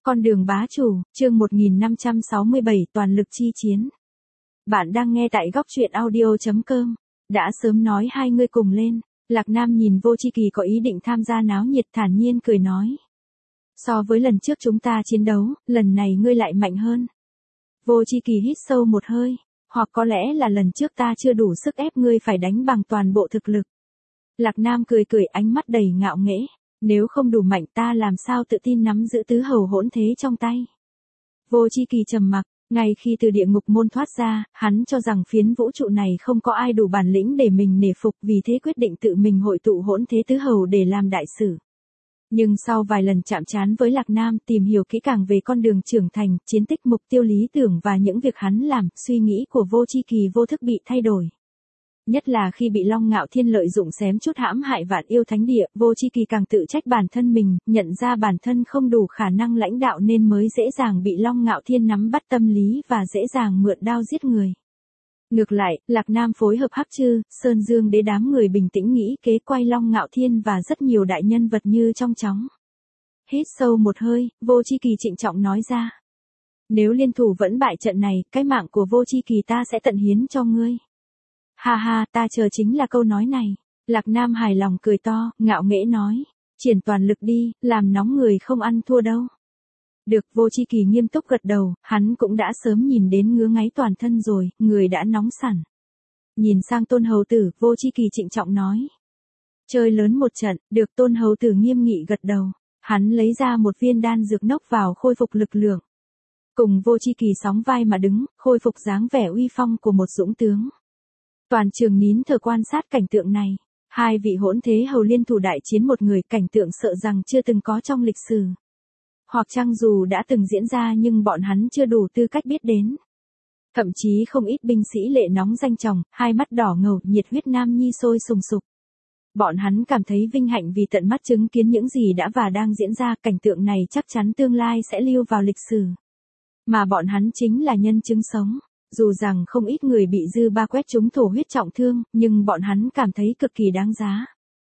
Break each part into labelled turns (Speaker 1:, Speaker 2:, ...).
Speaker 1: Con đường bá chủ, chương 1567 toàn lực chi chiến. Bạn đang nghe tại góc truyện audio.com. Đã sớm nói hai ngươi cùng lên. Lạc Nam nhìn Vô Chi Kỳ có ý định tham gia náo nhiệt thản nhiên cười nói. So với lần trước chúng ta chiến đấu, lần này ngươi lại mạnh hơn. Vô Chi Kỳ hít sâu một hơi. Hoặc có lẽ là lần trước ta chưa đủ sức ép ngươi phải đánh bằng toàn bộ thực lực. Lạc Nam cười cười ánh mắt đầy ngạo nghễ. Nếu không đủ mạnh ta làm sao tự tin nắm giữ tứ hầu hỗn thế trong tay. Vô Chi Kỳ trầm mặc, ngay khi từ địa ngục môn thoát ra, hắn cho rằng phiến vũ trụ này không có ai đủ bản lĩnh để mình nể phục, vì thế quyết định tự mình hội tụ hỗn thế tứ hầu để làm đại sử. Nhưng sau vài lần chạm trán với Lạc Nam, tìm hiểu kỹ càng về con đường trưởng thành, chiến tích, mục tiêu lý tưởng và những việc hắn làm, suy nghĩ của Vô Chi Kỳ vô thức bị thay đổi. Nhất là khi bị Long Ngạo Thiên lợi dụng xém chút hãm hại Vạn Yêu Thánh Địa, Vô Chi Kỳ càng tự trách bản thân mình, nhận ra bản thân không đủ khả năng lãnh đạo nên mới dễ dàng bị Long Ngạo Thiên nắm bắt tâm lý và dễ dàng mượn đao giết người. Ngược lại, Lạc Nam phối hợp Hắc Trư, Sơn Dương Đế đám người bình tĩnh nghĩ kế quay Long Ngạo Thiên và rất nhiều đại nhân vật như trong chóng. Hít sâu một hơi, Vô Chi Kỳ trịnh trọng nói ra. Nếu liên thủ vẫn bại trận này, cái mạng của Vô Chi Kỳ ta sẽ tận hiến cho ngươi. Ha ha, ta chờ chính là câu nói này. Lạc Nam hài lòng cười to, ngạo nghễ nói. Triển toàn lực đi, làm nóng người không ăn thua đâu. Được, Vô Chi Kỳ nghiêm túc gật đầu, hắn cũng đã sớm nhìn đến ngứa ngáy toàn thân rồi, người đã nóng sẵn. Nhìn sang Tôn Hầu Tử, Vô Chi Kỳ trịnh trọng nói. Chơi lớn một trận, được. Tôn Hầu Tử nghiêm nghị gật đầu. Hắn lấy ra một viên đan dược nốc vào khôi phục lực lượng. Cùng Vô Chi Kỳ sóng vai mà đứng, khôi phục dáng vẻ uy phong của một dũng tướng. Toàn trường nín thở quan sát cảnh tượng này. Hai vị hỗn thế hầu liên thủ đại chiến một người, cảnh tượng sợ rằng chưa từng có trong lịch sử. Hoặc chăng dù đã từng diễn ra nhưng bọn hắn chưa đủ tư cách biết đến. Thậm chí không ít binh sĩ lệ nóng danh chồng, hai mắt đỏ ngầu, nhiệt huyết nam nhi sôi sùng sục. Bọn hắn cảm thấy vinh hạnh vì tận mắt chứng kiến những gì đã và đang diễn ra, cảnh tượng này chắc chắn tương lai sẽ lưu vào lịch sử. Mà bọn hắn chính là nhân chứng sống. Dù rằng không ít người bị dư ba quét trúng thổ huyết trọng thương, nhưng bọn hắn cảm thấy cực kỳ đáng giá.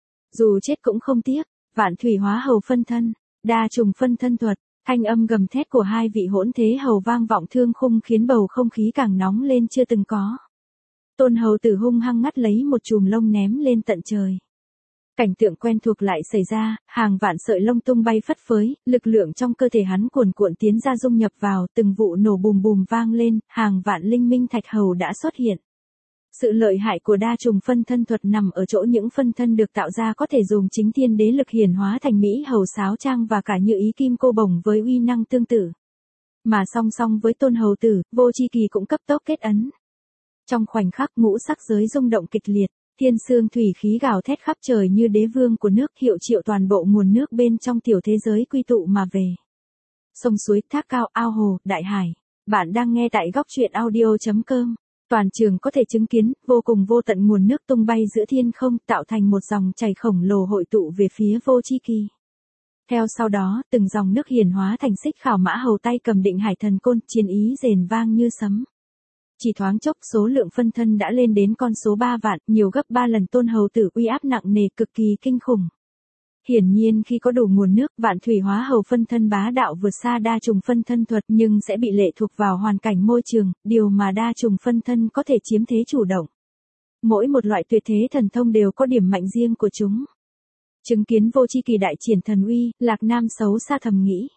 Speaker 1: Dù chết cũng không tiếc. Vạn thủy hóa hầu phân thân, đa trùng phân thân thuật, thanh âm gầm thét của hai vị hỗn thế hầu vang vọng thương khung khiến bầu không khí càng nóng lên chưa từng có. Tôn Hầu Tử hung hăng ngắt lấy một chùm lông ném lên tận trời. Cảnh tượng quen thuộc lại xảy ra, hàng vạn sợi lông tung bay phất phới, lực lượng trong cơ thể hắn cuồn cuộn tiến ra dung nhập vào, từng vụ nổ bùm bùm vang lên, hàng vạn linh minh thạch hầu đã xuất hiện. Sự lợi hại của đa trùng phân thân thuật nằm ở chỗ những phân thân được tạo ra có thể dùng chính thiên đế lực hiển hóa thành mỹ hầu sáo trang và cả như ý kim cô bồng với uy năng tương tự. Mà song song với Tôn Hầu Tử, Vô Chi Kỳ cũng cấp tốc kết ấn. Trong khoảnh khắc ngũ sắc giới rung động kịch liệt. Thiên sương thủy khí gào thét khắp trời như đế vương của nước, hiệu triệu toàn bộ nguồn nước bên trong tiểu thế giới quy tụ mà về. Sông suối, thác cao, ao hồ, đại hải. Bạn đang nghe tại góc truyện audio.com. Toàn trường có thể chứng kiến, vô cùng vô tận nguồn nước tung bay giữa thiên không, tạo thành một dòng chảy khổng lồ hội tụ về phía Vô Chi Kỳ. Theo sau đó, từng dòng nước hiển hóa thành xích khảo mã hầu tay cầm định hải thần côn, chiến ý rền vang như sấm. Chỉ thoáng chốc số lượng phân thân đã lên đến con số 3 vạn, nhiều gấp 3 lần Tôn Hầu Tử uy áp nặng nề cực kỳ kinh khủng. Hiển nhiên khi có đủ nguồn nước, Vạn thủy hóa hầu phân thân bá đạo vượt xa đa trùng phân thân thuật nhưng sẽ bị lệ thuộc vào hoàn cảnh môi trường, điều mà đa trùng phân thân có thể chiếm thế chủ động. Mỗi một loại tuyệt thế thần thông đều có điểm mạnh riêng của chúng. Chứng kiến Vô Chi Kỳ đại triển thần uy, Lạc Nam xấu xa thầm nghĩ.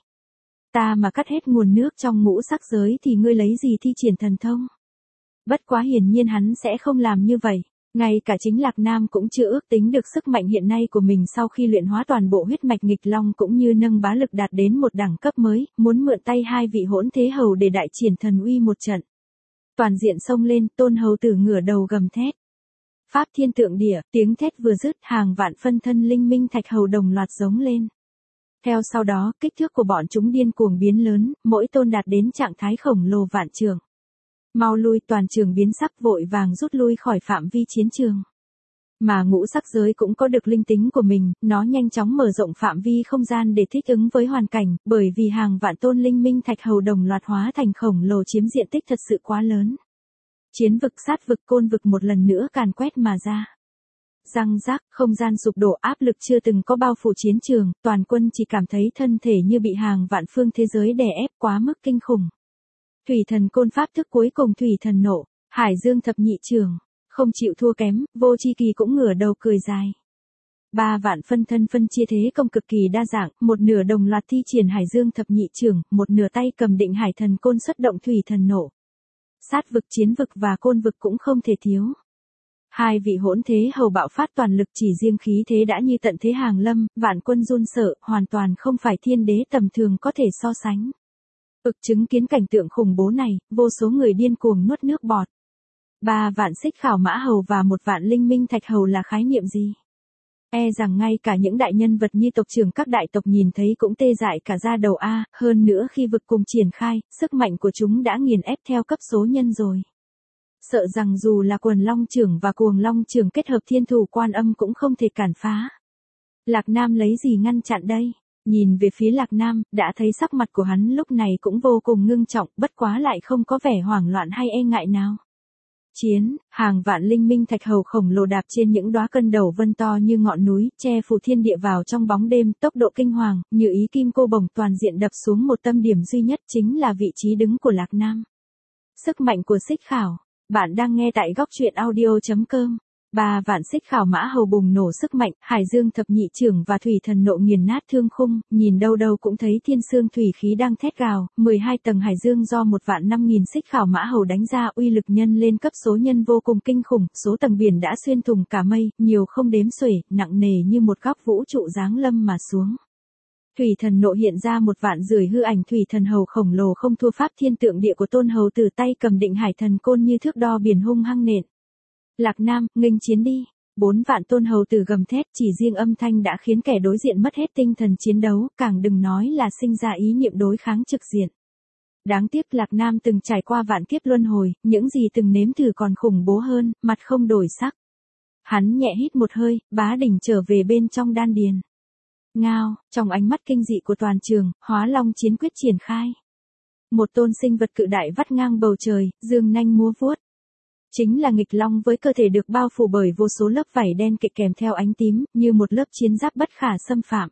Speaker 1: Ta mà cắt hết nguồn nước trong ngũ sắc giới thì ngươi lấy gì thi triển thần thông? Bất quá hiển nhiên hắn sẽ không làm như vậy. Ngay cả chính Lạc Nam cũng chưa ước tính được sức mạnh hiện nay của mình sau khi luyện hóa toàn bộ huyết mạch nghịch long cũng như nâng bá lực đạt đến một đẳng cấp mới, muốn mượn tay hai vị hỗn thế hầu để đại triển thần uy một trận. Toàn diện xông lên, Tôn Hầu Tử ngửa đầu gầm thét. Pháp thiên tượng địa, tiếng thét vừa dứt, hàng vạn phân thân linh minh thạch hầu đồng loạt giống lên. Theo sau đó, kích thước của bọn chúng điên cuồng biến lớn, mỗi tôn đạt đến trạng thái khổng lồ vạn trượng. Mau lui, toàn trường biến sắc vội vàng rút lui khỏi phạm vi chiến trường. Mà ngũ sắc giới cũng có được linh tính của mình, nó nhanh chóng mở rộng phạm vi không gian để thích ứng với hoàn cảnh, bởi vì hàng vạn tôn linh minh thạch hầu đồng loạt hóa thành khổng lồ chiếm diện tích thật sự quá lớn. Chiến vực sát vực côn vực một lần nữa càn quét mà ra. Răng rác, không gian sụp đổ, áp lực chưa từng có bao phủ chiến trường, toàn quân chỉ cảm thấy thân thể như bị hàng vạn phương thế giới đè ép quá mức kinh khủng. Thủy thần côn pháp thức cuối cùng thủy thần nộ, Hải Dương thập nhị trưởng, không chịu thua kém, Vô Chi Kỳ cũng ngửa đầu cười dài. 3 vạn phân thân phân chia thế công cực kỳ đa dạng, một nửa đồng loạt thi triển Hải Dương thập nhị trưởng, một nửa tay cầm định hải thần côn xuất động thủy thần nộ. Sát vực, chiến vực và côn vực cũng không thể thiếu. Hai vị hỗn thế hầu bạo phát toàn lực, chỉ riêng khí thế đã như tận thế hàng lâm, vạn quân run sợ, hoàn toàn không phải thiên đế tầm thường có thể so sánh. Chứng kiến cảnh tượng khủng bố này, vô số người điên cuồng nuốt nước bọt. 3 vạn xích khảo mã hầu và 1 vạn linh minh thạch hầu là khái niệm gì? E rằng ngay cả những đại nhân vật như tộc trưởng các đại tộc nhìn thấy cũng tê dại cả da đầu a, hơn nữa khi vực cùng triển khai, sức mạnh của chúng đã nghiền ép theo cấp số nhân rồi. Sợ rằng dù là Quần Long trưởng và Cuồng Long trưởng kết hợp Thiên Thủ Quan Âm cũng không thể cản phá. Lạc Nam lấy gì ngăn chặn đây? Nhìn về phía Lạc Nam, đã thấy sắc mặt của hắn lúc này cũng vô cùng ngưng trọng, bất quá lại không có vẻ hoảng loạn hay e ngại nào. Chiến, hàng vạn linh minh thạch hầu khổng lồ đạp trên những đóa cân đầu vân to như ngọn núi, che phủ thiên địa vào trong bóng đêm, tốc độ kinh hoàng, như ý kim cô bồng toàn diện đập xuống một tâm điểm duy nhất, chính là vị trí đứng của Lạc Nam. Sức mạnh của xích khảo. Bạn đang nghe tại góc truyện audio.com. 3 vạn xích khảo mã hầu bùng nổ sức mạnh, Hải Dương thập nhị trưởng và thủy thần nộ nghiền nát thương khung, nhìn đâu đâu cũng thấy thiên xương thủy khí đang thét gào, 12 tầng Hải Dương do 1 vạn 5.000 xích khảo mã hầu đánh ra, uy lực nhân lên cấp số nhân vô cùng kinh khủng, số tầng biển đã xuyên thủng cả mây, nhiều không đếm xuể, nặng nề như một góc vũ trụ giáng lâm mà xuống. Thủy thần nộ hiện ra 1 vạn rưỡi hư ảnh thủy thần hầu khổng lồ không thua pháp thiên tượng địa của tôn hầu tử, tay cầm định hải thần côn như thước đo biển hung hăng nện. Lạc Nam, nghênh chiến đi. 4 vạn tôn hầu tử gầm thét, chỉ riêng âm thanh đã khiến kẻ đối diện mất hết tinh thần chiến đấu, càng đừng nói là sinh ra ý niệm đối kháng trực diện. Đáng tiếc Lạc Nam từng trải qua vạn kiếp luân hồi, những gì từng nếm thử còn khủng bố hơn, mặt không đổi sắc. Hắn nhẹ hít một hơi, bá đỉnh trở về bên trong đan điền. Ngao, trong ánh mắt kinh dị của toàn trường, Hóa Long chiến quyết triển khai. Một tôn sinh vật cự đại vắt ngang bầu trời, dương nanh múa vuốt. Chính là nghịch long với cơ thể được bao phủ bởi vô số lớp vảy đen kịt kèm theo ánh tím, như một lớp chiến giáp bất khả xâm phạm.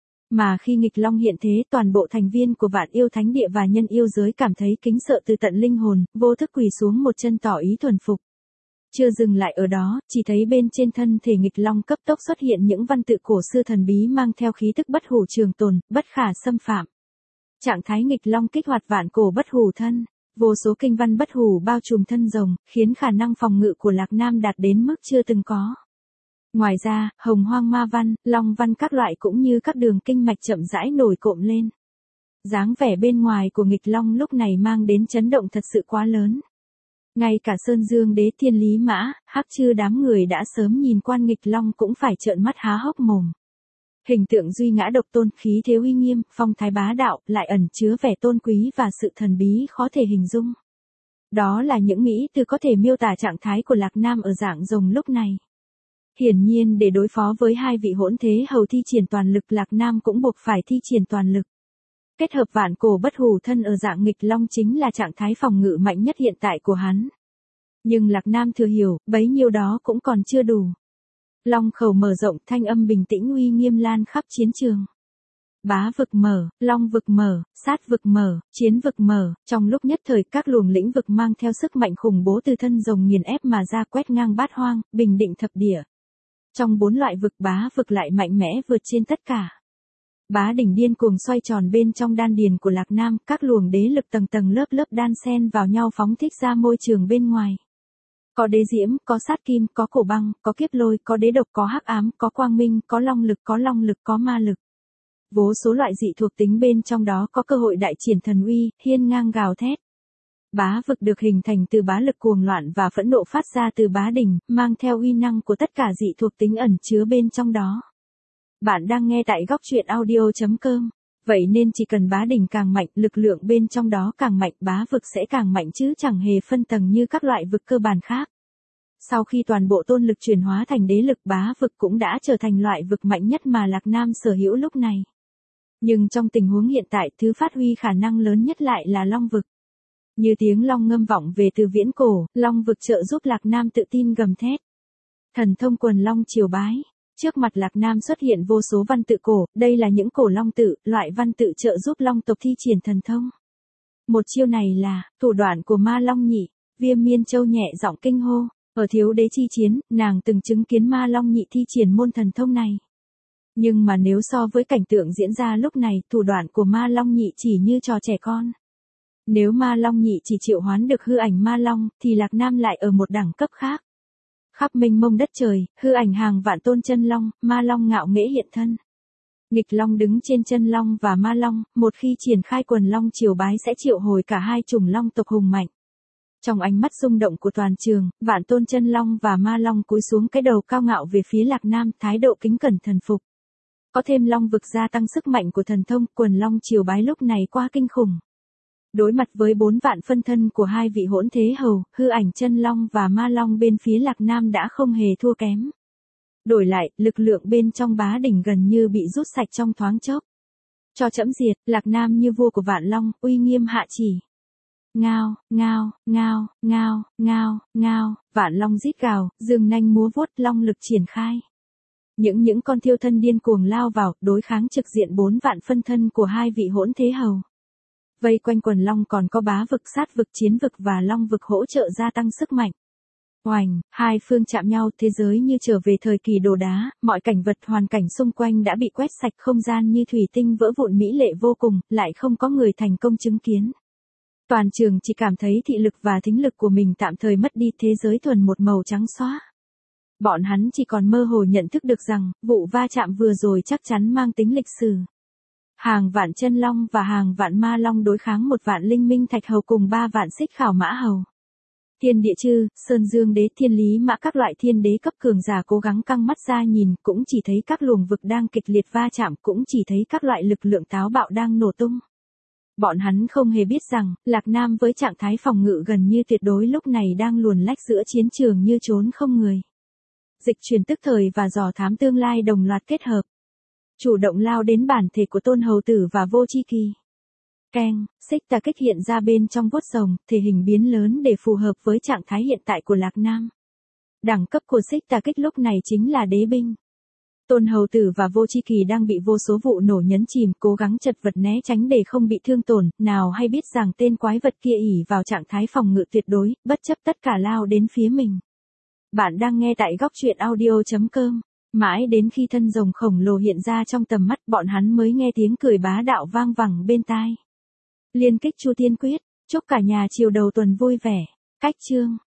Speaker 1: Mà khi nghịch long hiện thế, toàn bộ thành viên của Vạn Yêu Thánh Địa và nhân yêu giới cảm thấy kính sợ từ tận linh hồn, vô thức quỳ xuống một chân tỏ ý thuần phục. Chưa dừng lại ở đó, chỉ thấy bên trên thân thể nghịch long cấp tốc xuất hiện những văn tự cổ xưa thần bí mang theo khí tức bất hủ trường tồn, bất khả xâm phạm. Trạng thái nghịch long kích hoạt vạn cổ bất hủ thân, vô số kinh văn bất hủ bao trùm thân rồng, khiến khả năng phòng ngự của Lạc Nam đạt đến mức chưa từng có. Ngoài ra, hồng hoang ma văn, long văn các loại cũng như các đường kinh mạch chậm rãi nổi cộm lên. Dáng vẻ bên ngoài của nghịch long lúc này mang đến chấn động thật sự quá lớn. Ngay cả Sơn Dương Đế, Thiên Lý Mã, Hắc Chư đám người đã sớm nhìn quan nghịch long cũng phải trợn mắt há hốc mồm. Hình tượng duy ngã độc tôn, khí thế uy nghiêm, phong thái bá đạo, lại ẩn chứa vẻ tôn quý và sự thần bí khó thể hình dung. Đó là những mỹ từ có thể miêu tả trạng thái của Lạc Nam ở dạng rồng lúc này. Hiển nhiên để đối phó với hai vị hỗn thế hầu thi triển toàn lực, Lạc Nam cũng buộc phải thi triển toàn lực. Kết hợp vạn cổ bất hủ thân ở dạng nghịch long chính là trạng thái phòng ngự mạnh nhất hiện tại của hắn. Nhưng Lạc Nam thừa hiểu, bấy nhiêu đó cũng còn chưa đủ. Long khẩu mở rộng, thanh âm bình tĩnh uy nghiêm lan khắp chiến trường. Bá vực mở, long vực mở, sát vực mở, chiến vực mở, trong lúc nhất thời các luồng lĩnh vực mang theo sức mạnh khủng bố từ thân rồng nghiền ép mà ra, quét ngang bát hoang, bình định thập địa. Trong 4 loại vực, bá vực lại mạnh mẽ vượt trên tất cả. Bá đỉnh điên cuồng xoay tròn bên trong đan điền của Lạc Nam, các luồng đế lực tầng tầng lớp lớp đan xen vào nhau phóng thích ra môi trường bên ngoài. Có đế diễm, có sát kim, có cổ băng, có kiếp lôi, có đế độc, có hắc ám, có quang minh, có long lực, có ma lực. Vô số loại dị thuộc tính bên trong đó có cơ hội đại triển thần uy, hiên ngang gào thét. Bá vực được hình thành từ bá lực cuồng loạn và phẫn nộ phát ra từ bá đỉnh, mang theo uy năng của tất cả dị thuộc tính ẩn chứa bên trong đó. Bạn đang nghe tại góc truyện audio.com. Vậy nên chỉ cần bá đỉnh càng mạnh, lực lượng bên trong đó càng mạnh, bá vực sẽ càng mạnh chứ chẳng hề phân tầng như các loại vực cơ bản khác. Sau khi toàn bộ tôn lực chuyển hóa thành đế lực, bá vực cũng đã trở thành loại vực mạnh nhất mà Lạc Nam sở hữu lúc này. Nhưng trong tình huống hiện tại, thứ phát huy khả năng lớn nhất lại là long vực. Như tiếng long ngâm vọng về từ viễn cổ, long vực trợ giúp Lạc Nam tự tin gầm thét. Thần thông quần long triều bái. Trước mặt Lạc Nam xuất hiện vô số văn tự cổ, đây là những cổ long tự, loại văn tự trợ giúp long tộc thi triển thần thông. Một chiêu này là thủ đoạn của Ma Long Nhị. Viêm Miên Châu nhẹ giọng kinh hô, ở Thiếu Đế chi chiến, nàng từng chứng kiến Ma Long Nhị thi triển môn thần thông này. Nhưng mà nếu so với cảnh tượng diễn ra lúc này, thủ đoạn của Ma Long Nhị chỉ như trò trẻ con. Nếu Ma Long Nhị chỉ triệu hoán được hư ảnh Ma Long, thì Lạc Nam lại ở một đẳng cấp khác. Khắp mênh mông đất trời, hư ảnh hàng vạn tôn chân long, Ma Long ngạo nghễ hiện thân. Nghịch Long đứng trên chân long và Ma Long, một khi triển khai quần long triều bái sẽ triệu hồi cả hai chủng long tộc hùng mạnh. Trong ánh mắt rung động của toàn trường, vạn tôn chân long và Ma Long cúi xuống cái đầu cao ngạo về phía Lạc Nam, thái độ kính cẩn thần phục. Có thêm long vực gia tăng sức mạnh của thần thông, quần long triều bái lúc này quá kinh khủng. Đối mặt với 4 vạn phân thân của hai vị hỗn thế hầu, hư ảnh chân long và Ma Long bên phía Lạc Nam đã không hề thua kém. Đổi lại, lực lượng bên trong bá đỉnh gần như bị rút sạch trong thoáng chốc. Cho trẫm diệt, Lạc Nam như vua của vạn long, uy nghiêm hạ chỉ. Ngao, ngao, ngao, ngao, ngao, ngao, vạn long rít gào, dương nanh múa vuốt, long lực triển khai. Những con thiêu thân điên cuồng lao vào, đối kháng trực diện 4 vạn phân thân của hai vị hỗn thế hầu. Vây quanh quần long còn có bá vực, sát vực, chiến vực và long vực hỗ trợ gia tăng sức mạnh. Oành, hai phương chạm nhau, thế giới như trở về thời kỳ đồ đá, mọi cảnh vật hoàn cảnh xung quanh đã bị quét sạch, không gian như thủy tinh vỡ vụn mỹ lệ vô cùng, lại không có người thành công chứng kiến. Toàn trường chỉ cảm thấy thị lực và thính lực của mình tạm thời mất đi, thế giới thuần một màu trắng xóa. Bọn hắn chỉ còn mơ hồ nhận thức được rằng, vụ va chạm vừa rồi chắc chắn mang tính lịch sử. Hàng vạn chân long và hàng vạn Ma Long đối kháng 1 vạn linh minh thạch hầu cùng 3 vạn xích khảo mã hầu. Thiên địa chư, Sơn Dương đế, Thiên Lý Mã, các loại thiên đế cấp cường giả cố gắng căng mắt ra nhìn, cũng chỉ thấy các luồng vực đang kịch liệt va chạm, cũng chỉ thấy các loại lực lượng táo bạo đang nổ tung. Bọn hắn không hề biết rằng, Lạc Nam với trạng thái phòng ngự gần như tuyệt đối lúc này đang luồn lách giữa chiến trường như trốn không người. Dịch chuyển tức thời và dò thám tương lai đồng loạt kết hợp. Chủ động lao đến bản thể của Tôn Hầu Tử và Vô Chi Kỳ. Keng, xích tà kích hiện ra bên trong vuốt rồng, thể hình biến lớn để phù hợp với trạng thái hiện tại của Lạc Nam. Đẳng cấp của xích tà kích lúc này chính là đế binh. Tôn Hầu Tử và Vô Chi Kỳ đang bị vô số vụ nổ nhấn chìm, cố gắng chật vật né tránh để không bị thương tổn, nào hay biết rằng tên quái vật kia ỷ vào trạng thái phòng ngự tuyệt đối, bất chấp tất cả lao đến phía mình. Bạn đang nghe tại góc truyện audio.com. Mãi đến khi thân rồng khổng lồ hiện ra trong tầm mắt, bọn hắn mới nghe tiếng cười bá đạo vang vẳng bên tai. Liên kích Chu Tiên Quyết, chúc cả nhà chiều đầu tuần vui vẻ. Cách chương